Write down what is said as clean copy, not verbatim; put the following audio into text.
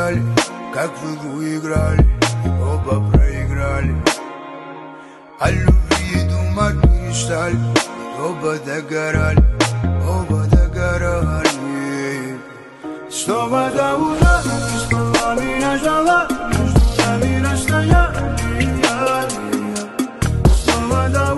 мечтали, как в игру играли, оба проиграли. О любви думать перестали, оба догорали, оба догорали. Снова до утра, снова меня ждала, между нами расстояние. Снова до